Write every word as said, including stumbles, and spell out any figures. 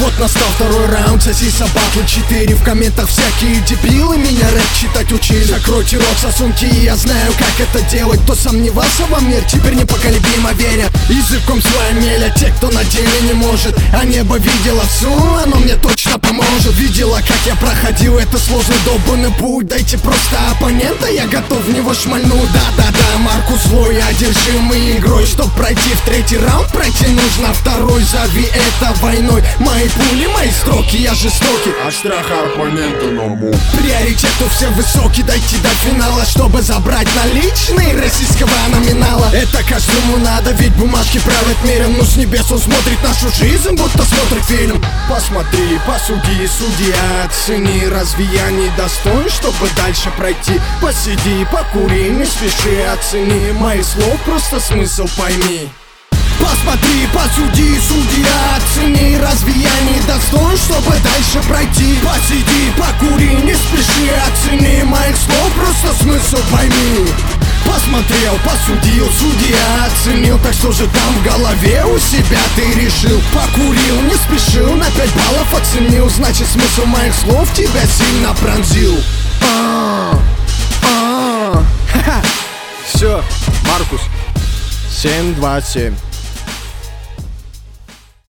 Вот настал второй раунд, сосиса батлы четыре. В комментах всякие дебилы меня рэп читать учили. Закройте рот, сосунки, я знаю, как это делать. Кто сомневался во мне, теперь непоколебимо верят. Языком своим мелят те, кто на деле не может. А небо видела все, оно мне точно поможет. Видела, как я проходил это сложный долбанный путь. Дайте просто оппонента, я готов в него шмальнуть. Да-да-да, Маркус злой, одержимый игрой. Чтоб пройти в третий раунд, пройти нужно второй. Зови это войной, мои пули, мои строки, я жестокий. А страха оппонента на мол. Приоритет у всех высокий, дойти до финала, чтобы забрать наличные российского номинала. Это каждому надо, ведь бумажки правят миром. Но с небес он смотрит нашу жизнь, будто смотрит фильм. Посмотри, посуди, судья, оцени. Разве я не достоин, чтобы дальше пройти? Посиди, покури, не спеши, оцени. Моих слов просто смысл пойми. Посмотри, посуди, судья, оцени. Разве я не достоин, чтобы дальше пройти? Посиди, покури, не спеши, оцени. Моих слов просто смысл пойми. Посмотрел, посудил, судья оценил. Так что же там в голове у себя ты решил? Покурил, не спешил, на пять баллов оценил. Значит, смысл моих слов тебя сильно пронзил. А, а, ха-ха. Все, Маркус, семь два семь.